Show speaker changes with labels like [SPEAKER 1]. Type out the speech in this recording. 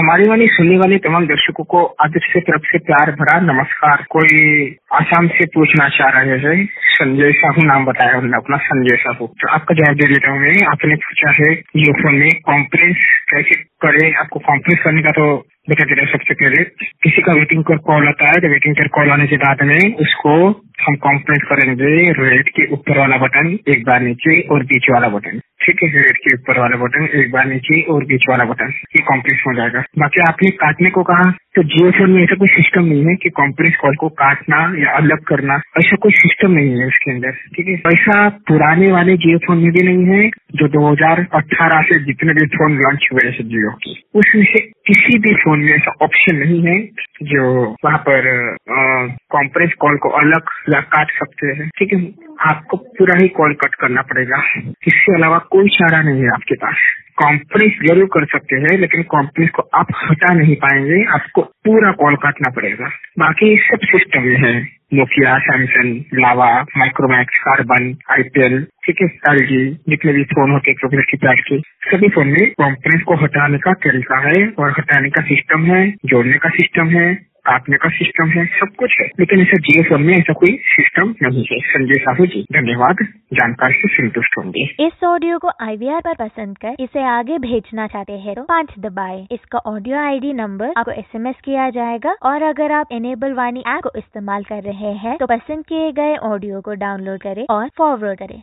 [SPEAKER 1] हमारी वाली सुनने वाले तमाम दर्शकों को आदर से तरफ से प्यार भरा नमस्कार। कोई आसाम से पूछना चाह रहे है, संजय साहू नाम बताया उन्होंने अपना, संजय साहू। तो आपका जवाब दे देता हूँ मैं। आपने पूछा है जियो फोन में कॉन्फ्रेंस कैसे करे। आपको कॉन्फ्रेंस करने का तो बता दे रहे। सबसे पहले किसी का वेटिंग पर कॉल आता है, तो वेटिंग पर कॉल आने के बाद में उसको हम कॉन्फ्रेंस करेंगे। रेड के ऊपर वाला बटन एक बार नीचे और बीच वाला बटन, ठीक है। रेड के ऊपर वाला बटन एक बार नीचे और बीच वाला बटन, ये कॉन्फ्रेंस हो जाएगा। बाकी आपने काटने को कहा, तो जियो फोन में ऐसा कोई सिस्टम नहीं है कि कॉन्फ्रेंस कॉल को काटना या अलग करना, ऐसा कोई सिस्टम नहीं है इसके अंदर, ठीक है। ऐसा पुराने वाले जियो फोन में भी नहीं है। जो 2018 से जितने भी फोन लॉन्च हुए हैं जियो की, उसमें से किसी भी फोन में ऐसा ऑप्शन नहीं है जो वहाँ पर कॉन्फ्रेंस कॉल को अलग या काट सकते हैं, ठीक है। आपको पूरा ही कॉल कट करना पड़ेगा, इसके अलावा कोई चारा नहीं है आपके पास। कॉन्फ्रेंस जरूर कर सकते हैं, लेकिन कॉन्फ्रेंस को आप हटा नहीं पाएंगे, आपको पूरा कॉल काटना पड़ेगा। बाकी सब सिस्टम है, Nokia, Samsung, Lava, Micromax, Karbonn, IPL, ठीक है, एलजी, जितने भी फोन होते हैं के सभी फोन में कॉन्फ्रेंस को हटाने का तरीका है और हटाने का सिस्टम है, जोड़ने का सिस्टम है, काटने का सिस्टम है, सब कुछ है। लेकिन ऐसा जियो फोन में ऐसा कोई सिस्टम नहीं है। संजय साहू जी धन्यवाद, जानकारी से संतुष्ट होंगे।
[SPEAKER 2] इस ऑडियो को IVR पर पसंद कर इसे आगे भेजना चाहते हैं तो 5 दबाएं। इसका ऑडियो ID नंबर आपको SMS किया जाएगा, और अगर आप इनेबल वाणी ऐप को इस्तेमाल कर रहे हैं तो पसंद किए गए ऑडियो को डाउनलोड करें और फॉरवर्ड करें।